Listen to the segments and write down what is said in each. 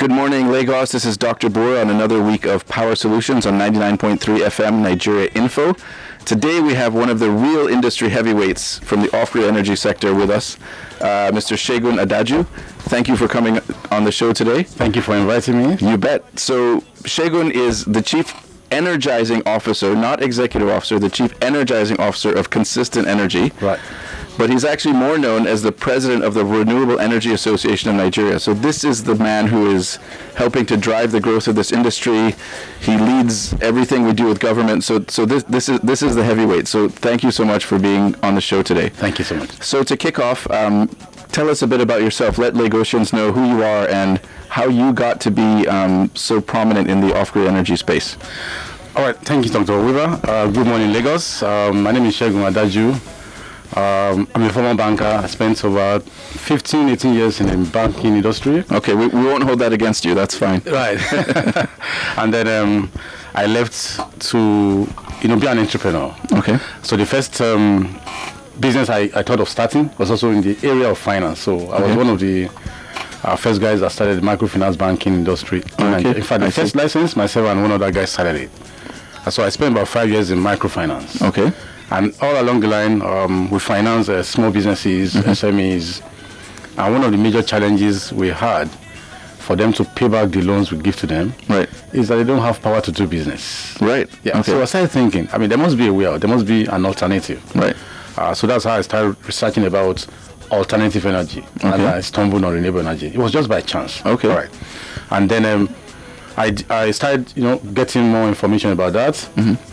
Good morning, Lagos. This is Dr. Boer on another week of Power Solutions on 99.3 FM Nigeria Info. Today we have one of the real industry heavyweights from the off-grid energy sector with us, Mr. Segun Adaju. Thank you for coming on the show today. Thank you for inviting me. You bet. So Segun is the Chief Energizing Officer, not Executive Officer, the Chief Energizing Officer of Consistent Energy. Right. But he's actually more known as the President of the Renewable Energy Association of Nigeria. So this is the man who is helping to drive the growth of this industry. He leads everything we do with government. So this is the heavyweight. So thank you so much for being on the show today. Thank you so much. So to kick off, tell us a bit about yourself. Let Lagosians know who you are and how you got to be so prominent in the off-grid energy space. All right. Thank you, Dr. Weaver. Good morning, Lagos. My name is Segun Adaju. I'm a former banker. I spent about 15, 18 years in the banking industry. Okay, we won't hold that against you. That's fine. Right. And then I left to, be an entrepreneur. Okay. So the first business I thought of starting was also in the area of finance. So I was one of the first guys that started the microfinance banking industry. Okay. In fact, the first license, myself and one other guy started it. So I spent about 5 years in microfinance. Okay. And all along the line, we finance small businesses, SMEs. And one of the major challenges we had for them to pay back the loans we give to them is that they don't have power to do business. Right. Yeah. Okay. So I started thinking, there must be a way out. There must be an alternative. Right. So that's how I started researching about alternative energy. Okay. And I stumbled on renewable energy. It was just by chance. Okay. All right. And then I started, getting more information about that.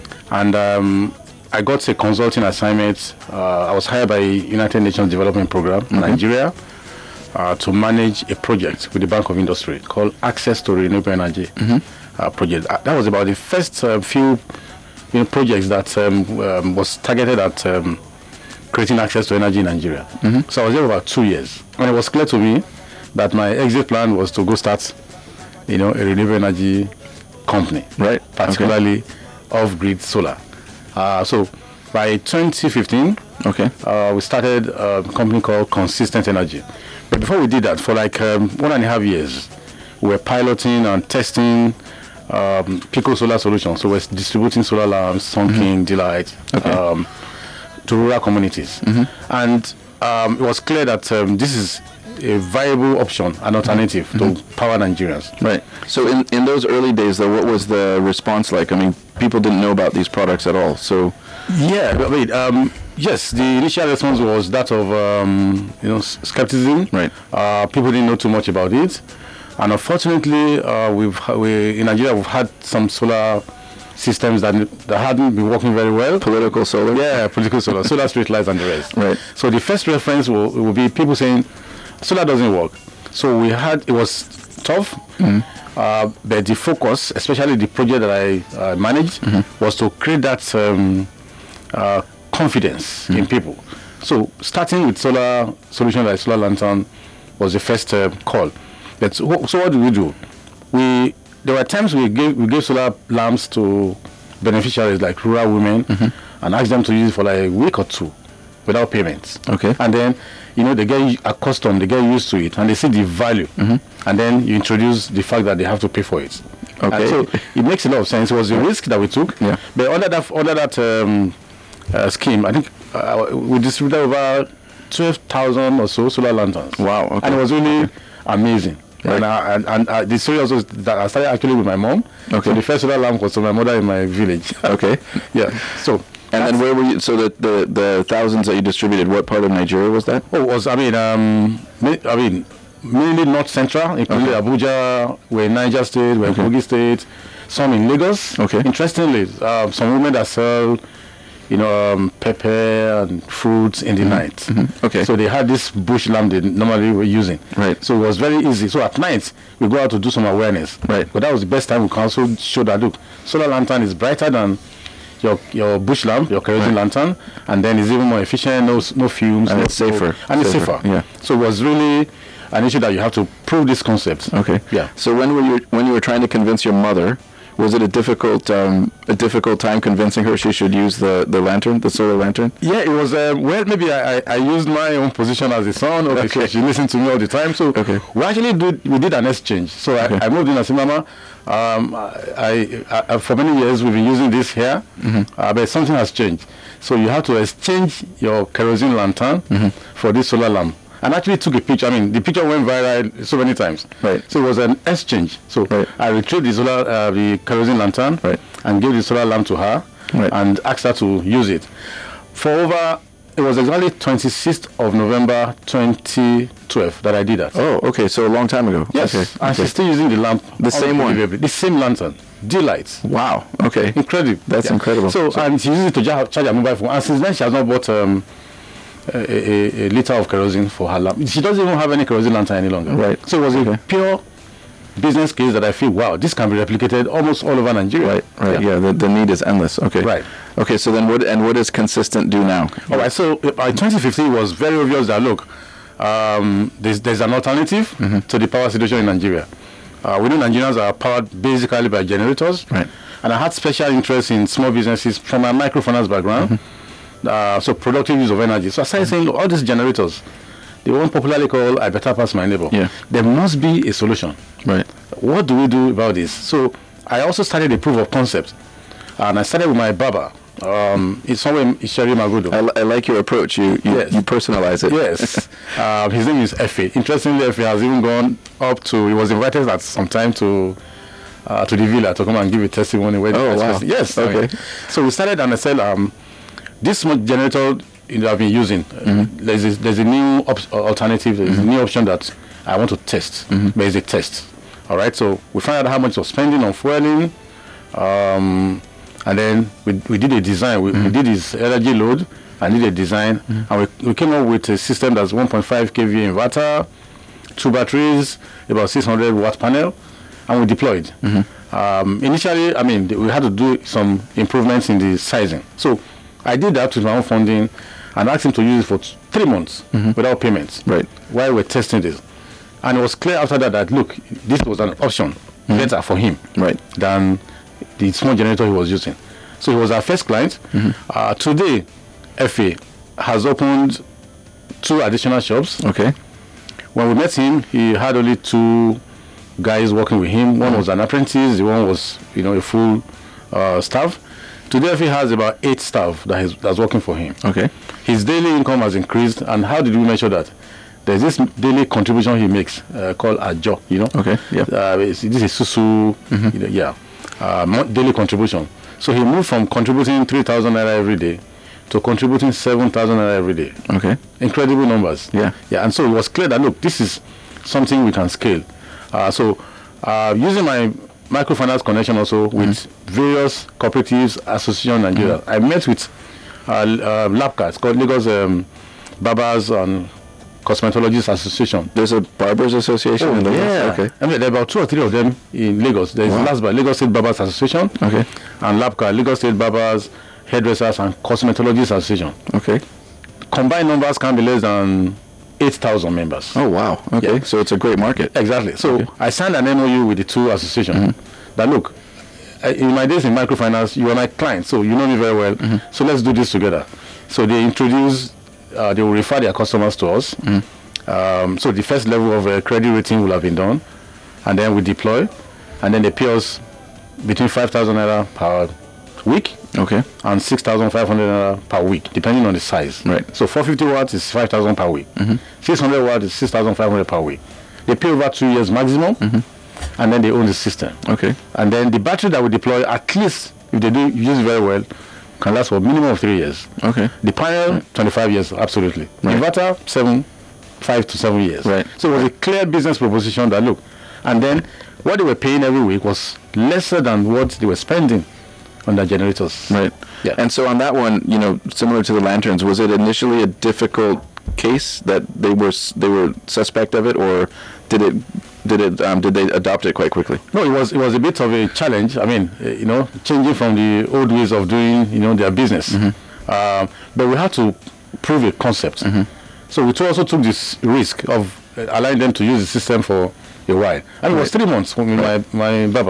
And I got a consulting assignment. I was hired by United Nations Development Program in Nigeria to manage a project with the Bank of Industry called Access to Renewable Energy project. That was about the first few projects that was targeted at creating access to energy in Nigeria. So I was there for about 2 years. And it was clear to me that my exit plan was to go start, a renewable energy company, right? Particularly off-grid solar. So by 2015, we started a company called Consistent Energy. But before we did that, for like 1.5 years, we were piloting and testing Pico Solar Solutions. So we're distributing solar lamps, Sun King, Delight, to rural communities. And it was clear that this is a viable option, an alternative to power Nigerians. Right. So in those early days, though, what was the response like? People didn't know about these products at all. So yeah, yes, the initial response was that of skepticism. Right. People didn't know too much about it, and unfortunately, we in Nigeria we've had some solar systems that hadn't been working very well. Political solar. Yeah, political solar, solar street lights and the rest. Right. So the first reference will be people saying solar doesn't work. So it was tough. But the focus, especially the project that I managed, was to create that confidence in people. So starting with solar solution like Solar Lantern was the first call. So what did we do? There were times we gave solar lamps to beneficiaries like rural women and asked them to use it for like a week or two without payments. Okay. And then, they get accustomed, they get used to it, and they see the value. And then you introduce the fact that they have to pay for it. Okay. And so it makes a lot of sense. It was a risk that we took. Yeah. But under that scheme, I think we distributed over 12,000 or so solar lanterns. Wow. Okay. And it was really amazing. Right. And the story also that I started actually with my mom. Okay. So the first solar lamp was to my mother in my village. Okay. Yeah. So. And then where were you? So the thousands that you distributed, what part of Nigeria was that? Mainly North Central, including Abuja, we're in Niger State, we're in Kogi State, some in Lagos. Okay. Interestingly, some women that sell, pepper and fruits in the night. Okay. So they had this bush lamp they normally were using. Right. So it was very easy. So at night, we go out to do some awareness. Right. But that was the best time we can also show that, look, solar lantern is brighter than your bush lamp, your kerosene lantern, and then it's even more efficient, no fumes. And it's safer. It's safer. Yeah. So it was really an issue that you have to prove this concept. Okay. Yeah. So when you were trying to convince your mother, Was it a difficult time convincing her she should use the lantern, the solar lantern? Yeah, it was. Well, maybe I used my own position as a son. Okay, she listened to me all the time. So we did an exchange. So I moved in and said, Mama, I for many years we've been using this here, but something has changed. So you have to exchange your kerosene lantern for this solar lamp. And actually took a picture. I mean, the picture went viral so many times. Right. So it was an exchange. So I retrieved the kerosene lantern and gave the solar lamp to her and asked her to use it. It was exactly 26th of November 2012 that I did that. Oh, okay. So a long time ago. Yes. Okay. And she's still using the lamp. The same one? The same lantern. D-Light. Wow. Okay. Incredible. That's incredible. So, and she uses it to charge her mobile phone. And since then, she has not bought a liter of kerosene for her lamp. She doesn't even have any kerosene lantern any longer. Right. So it was a pure business case that I feel, wow, this can be replicated almost all over Nigeria. Right. Yeah. The need is endless. Okay. Right. Okay. So then, what does Consistent do now? All right. So by 2015, it was very obvious that look, there's an alternative to the power situation in Nigeria. We know Nigerians are powered basically by generators. Right. And I had special interest in small businesses from my microfinance background. So productive use of energy. So I started saying, look, all these generators, they won't popularly call I better pass my neighbor. Yeah. There must be a solution. Right. What do we do about this? So I also started a proof of concept. And I started with my barber. It's somewhere in Isheri Magudo. I like your approach. You personalize it. Yes. His name is Efe. Interestingly, Efe has even gone up to, he was invited at some time to the villa to come and give a testimony. Wow. Yes. Okay. So we started and I said, this generator I've been using, there's a new alternative, there's a new option that I want to test. Basic test. All right, so we found out how much was spending on fueling, and then we did a design. We did his energy load and did a design, and we came up with a system that's 1.5 kVA inverter, 2 batteries, about 600 watt panel, and we deployed. Initially, I mean, we had to do some improvements in the sizing. So I did that with my own funding and asked him to use it for 3 months without payments. Right. While we're testing this. And it was clear after that look, this was an option better for him than the small generator he was using. So he was our first client. Today, Efe has opened 2 additional shops. Okay. When we met him, he had only 2 guys working with him. One was an apprentice, the one was, a full staff. Today, Efe has about 8 staff that's working for him. Okay. His daily income has increased, and how did we measure that? There's this daily contribution he makes called Ajo, Okay, yeah. This is Susu, daily contribution. So he moved from contributing 3,000 naira every day to contributing 7,000 naira every day. Okay. Incredible numbers. Yeah. Yeah, and so it was clear that, look, this is something we can scale. Using my microfinance connection also with various cooperatives, associations in Nigeria, I met with LABCA, it's called Lagos Barbers and Cosmetologists Association. There's a Barbers Association in Lagos? Yeah. Okay. I mean, there are about 2 or 3 of them in Lagos. There's LASBA, Lagos State Barbers Association. Okay. And LABCA, Lagos State Barbers, Hairdressers and Cosmetologists Association. Okay. Combined numbers can be less than 8,000 members. Oh, wow. Okay. Yeah. So it's a great market. Exactly. So I signed an MOU with the 2 associations that, look, in my days in microfinance, you are my client, so you know me very well. So let's do this together. So they will refer their customers to us. So the first level of credit rating will have been done, and then we deploy, and then they pay us between 5,000 naira per week, and 6,500 naira per week, depending on the size. Right. So 450 watts is 5,000 per week. 600 watts is 6,500 per week. They pay over 2 years maximum, and then they own the system. Okay. And then the battery that we deploy, at least if they do use it very well, can last for a minimum of 3 years. Okay. The panel, 25 years, absolutely. Right. Inverter, 5 to 7 years. Right. So it was a clear business proposition that, look, and then what they were paying every week was lesser than what they were spending on their generators. Right. Yeah. And so on that one, similar to the lanterns, was it initially a difficult case that they were suspect of it, or did they adopt it quite quickly? No, it was a bit of a challenge. I mean, changing from the old ways of doing, their business. But we had to prove a concept. So we also took this risk of allowing them to use the system for a while. And it was 3 months with my barber.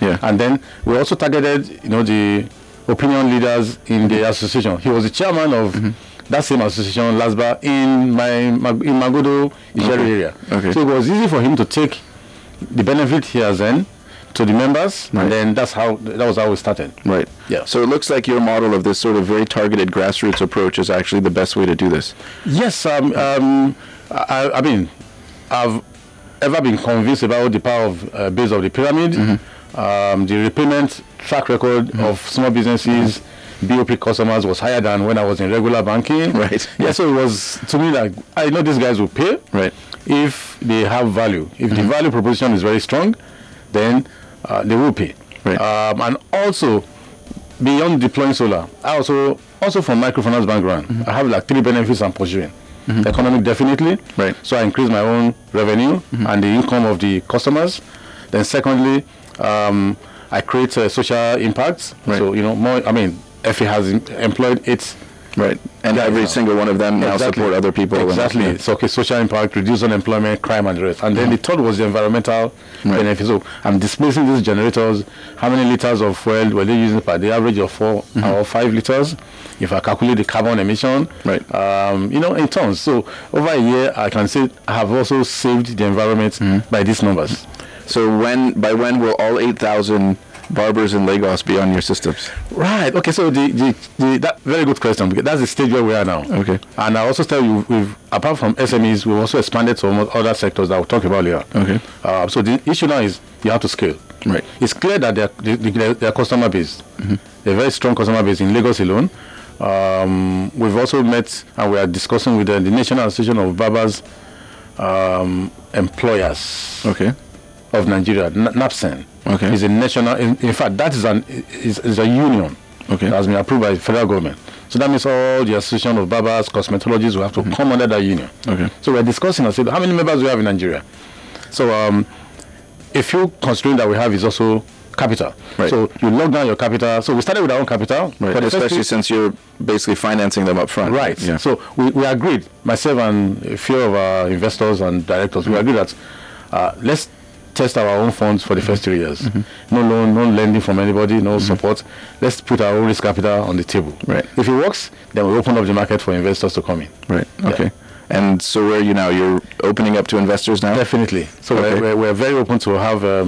Yeah. And then we also targeted, the opinion leaders in the association. He was the chairman of that same association, LASBA, in Magodo, Ijeri area. Okay. So it was easy for him to take the benefit he has earned to the members, Right. and then that was how we started. Right. Yeah. So it looks like your model of this sort of very targeted grassroots approach is actually the best way to do this. Yes, I mean, I've ever been convinced about the power of base of the pyramid, the repayment track record of small businesses, BOP customers was higher than when I was in regular banking. Right. Yeah, so it was, to me, like, I know these guys will pay Right. if they have value. If the value proposition is very strong, then they will pay. Right. And also, beyond deploying solar, I also from microfinance background, I have like 3 benefits I'm pursuing. Economic, definitely. Right. So I increase my own revenue and the income of the customers. Then secondly, I create social impacts. Right. So, more, I mean, FA has employed 8. Right. And every single one of them now Exactly. support other people. Exactly. And, So, okay, social impact, reduce unemployment, crime, and the rest. And then the third was the environmental benefit. So, I'm displacing these generators. How many liters of fuel were they using per day? Average of 4 or 5 liters. If I calculate the carbon emission, Right. In tons. So, over a year, I can say I have also saved the environment by these numbers. So by when will all 8,000 barbers in Lagos be on your systems? Right. Okay. So that very good question, because that's the stage where we are now. Okay. And I also tell you, apart from SMEs, we've also expanded to other sectors that we'll talk about later. Okay. So the issue now is you have to scale. Right. It's clear that their customer base, a very strong customer base in Lagos alone. We've also met and we are discussing with the National Association of Barbers Employers Okay. of Nigeria, NAPSEN. Okay. Is a national. In fact, that is a union. Okay. That has been approved by the federal government. So that means all the association of barbers, cosmetologists will have to come under that union. Okay. So we're discussing and said, how many members do we have in Nigeria? So a few constraint that we have is also capital. Right. So you lock down your capital. So we started with our own capital. Right. For the Especially first since you're basically financing them up front. Right. Yeah. So we agreed, myself and a few of our investors and directors, we agreed that let's test our own funds for the first 3 years. No loan, no lending from anybody, no support. Let's put our own risk capital on the table. Right. If it works, then we open up the market for investors to come in. Right. Okay. And so where are you now? You're opening up to investors now? Definitely. So Okay. we're very open to have